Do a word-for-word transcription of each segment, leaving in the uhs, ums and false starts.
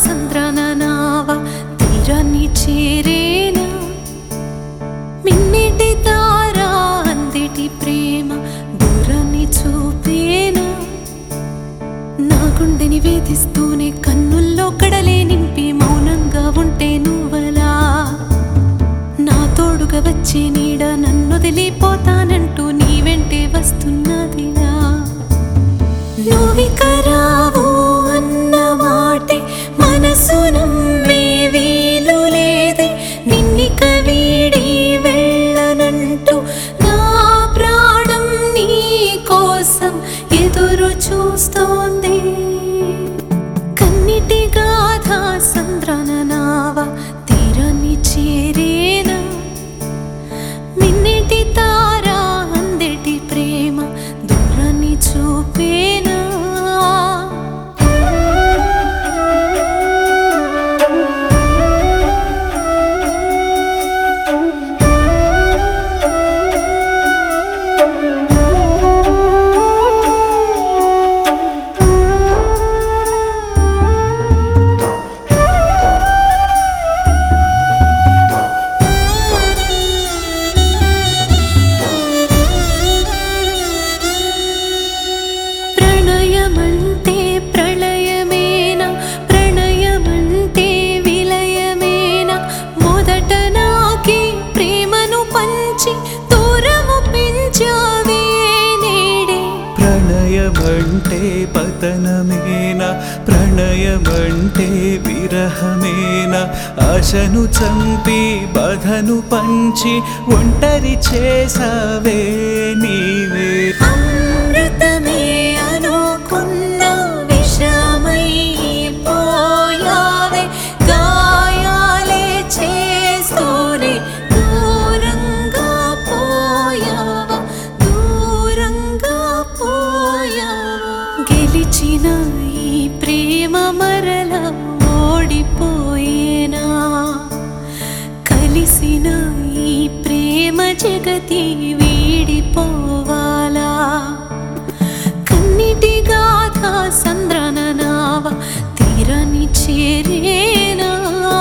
సంద్రాన నావ తీరాన్ని చేరేనా మిన్నిటి తారా అందిటి ప్రేమ దూరాన్ని చూపేనా నా గుండెని వేధిస్తూనే కన్నుల్లో కడలే నింపి మౌనంగా ఉంటే నువ్వలా నా తోడుగా వచ్చే నీడ నన్నొదిలిపోతానంటూ నీ వెంటే వస్తున్నదిలా నువ్విక రావు అన్న మాటే మనసు నమ్మే వీలు లేదే నిన్నిక వీడి వెళ్ళనంటూ నా ప్రాణం నీ కోసం ఎదురు చూస్తోంది కన్నిటి గాథ సంద్రాన నావ తీరాన్ని చేరేనా మిన్నిటి తారా అందెటి ప్రేమ దూరాన్ని చూపేనా ప్రణయమంటే ప్రళయమేనా ప్రణయమంటే విలయమేనా మొదట నాకి ప్రేమను పంచి దూరము పెంచావే నేడే ప్రణయమంటే పతనమేనా ప్రణయమంటే విరహమేనా ఆశను చంపి బాధను పంచి ఒంటరి చేసావే నీవే అమృతమే అనుకున్న విషమై పోయావే గాయాలే చేస్తూనే దూరంగా పోయావా దూరంగా పోయావా గెలిచిన ఈ ప్రేమ మరల ఓడిపోయేనా కలిసిన ఈ ప్రేమ జగతి వీడిపోవాలా కన్నిటి గాథ సంద్రాన నావ తీరాన్ని చేరేనా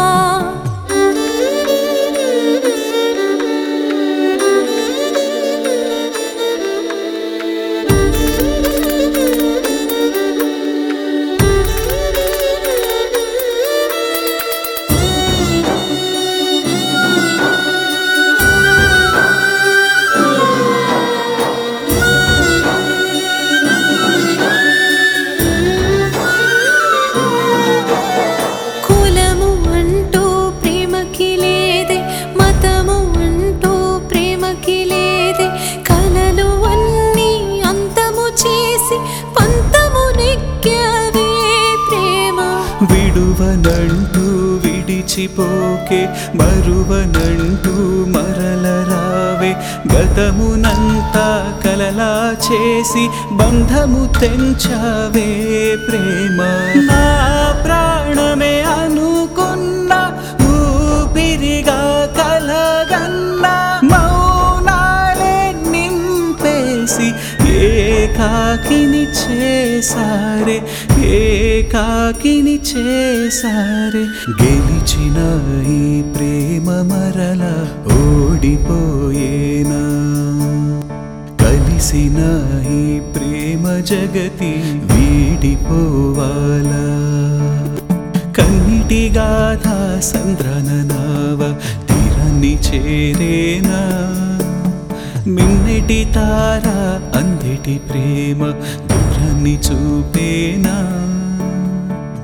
కులము అంటూ ప్రేమకి లేదే మతము అంటూ ప్రేమకి లేదే కలలు అన్నీ అంతము చేసి పంతము నెక్కావే ప్రేమ విడువనంటూ విడిచిపోకే మరువనంటూ మరల రావే గతమునంతా కలలా చేసి బంధము తెంచావే ప్రేమ నా ప్రాణమే అనుకున్న ఊపిరిగా కలగన్నా మౌనాలే నింపేసి ఏకాకిని చేసారే ఏకాకిని చేసారే గెలిచిన ఈ ప్రేమ మరల ఓడిపోయేనా కలిసిన ఈ ప్రేమ జగతి వీడిపోవాలా కన్నిటి గాథ సంద్రాన నావ తీరాన్ని చేరేనా మిన్నెటి తార అందెటి ప్రేమ దూరాన్ని చూపేనా